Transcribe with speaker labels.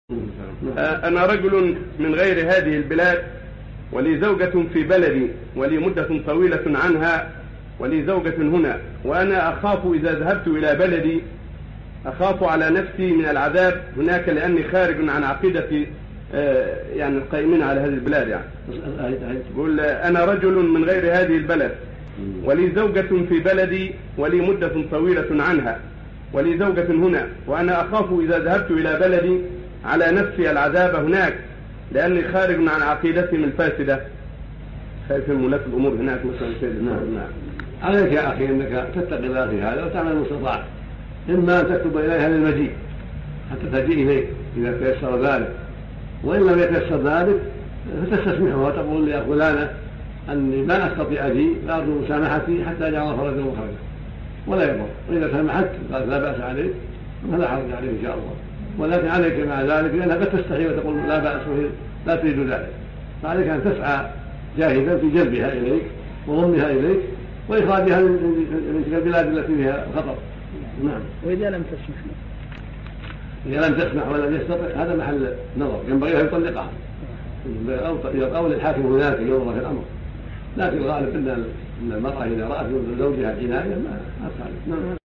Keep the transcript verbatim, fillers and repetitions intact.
Speaker 1: أنا رجل من غير هذه البلاد ولي زوجة في بلدي ولي مدة طويلة عنها ولي زوجة هنا، وأنا أخاف إذا ذهبت إلى بلدي أخاف على نفسي من العذاب هناك لأني خارج عن عقيدة يعني القائمين على هذه البلاد. يعني يقول أنا رجل من غير هذه البلد ولي زوجة في بلدي ولي مدة طويلة عنها ولي زوجة هنا، وأنا أخاف إذا ذهبت إلى بلدي على نفسي العذاب هناك لأني خارج عن عقيدتهم الفاسدة. خايف من ولاة الأمور هناك مثلا كذا.
Speaker 2: نعم نعم. عليك يا أخي أنك تتقي الله في هذا وتعمل المستطاع، إما أن تكتب إليها للمجيء حتى تجيء إليك إذا تيسر ذلك، وإن لم يتيسر ذلك فتستسمحها وتقول يا فلانة أني ما أستطيع أجي فأرجو مسامحتي حتى أجعل فرجا وخرجا ولا يضر، وإذا سامحت قالت لا بأس عليك فلا حرج عليك إن شاء الله، ولكن عليك مع ذلك لأنها قد تستحي وتقول لا بأس وهي لا تريد ذلك، فعليك أن تسعى جاهدا في جلبها إليك وضمها إليك وإخراجها من تلك البلاد التي فيها خطر.
Speaker 3: نعم. وإذا لم تسمح
Speaker 2: إذا لم تسمح ولم يستطع هذا محل نظر، ينبغي أن يطلقها أو للحاكم هناك ينظر في الأمر، لكن الغالب أن المرأة إذا رأت زوجها العناية ما تخالف.